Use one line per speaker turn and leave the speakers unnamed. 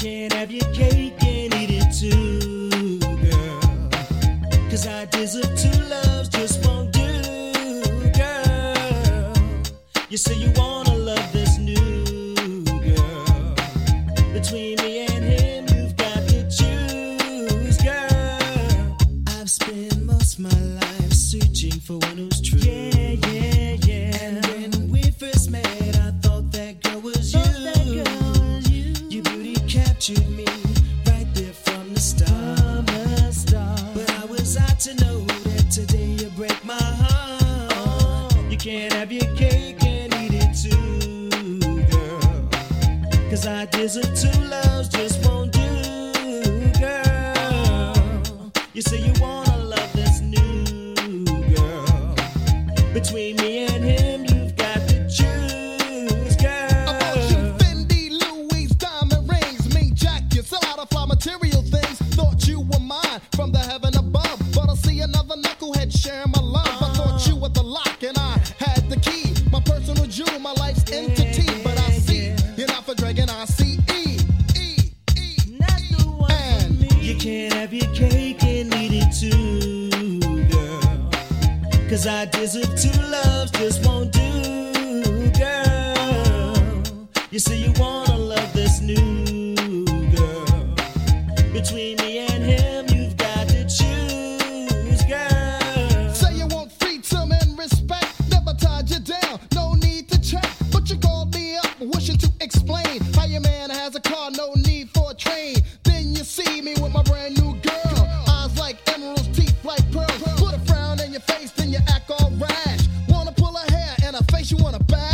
can't have your cake and eat it too, girl. 'Cause I deserve two loves, just won't do, girl. You say you wanna love this new girl. Between me and him, you've got to choose, girl. I've spent most my life searching for one who's true. Yeah, yeah, yeah. And when we first met, I thought that girl was you. Your beauty captured me right there from the start. But I was out to know that today you break my heart. You can't have your cake and eat it too, girl. 'Cause I deserve two loves, just won't do, girl. You say you wanna love this new girl. Between me and him, you've got to choose, girl.
I bought you Fendi, Louis, diamond rings, mean jackets, a lot of fly material things. Thought you were mine from the heaven above, but I see another knucklehead sharing my love. I thought you were the lock and I had the key, my personal jewel, my life's entity. But I see you're not for dragging, I see
Not the one for me. You can't have your cake and eat it too, girl. 'Cause I deserve two loves, just won't do, girl. You say you wanna love this new girl. Between me and him, you've got to choose, girl.
say you want freedom and respect, never tied you down, no need to check. But you called me up wishing to explain how your man has a car, no need for a train. Then you see me with my brand new girl, eyes like emeralds, teeth like pearls. Put a frown in your face, then you act all rash. Wanna pull her hair and her face, you wanna bash.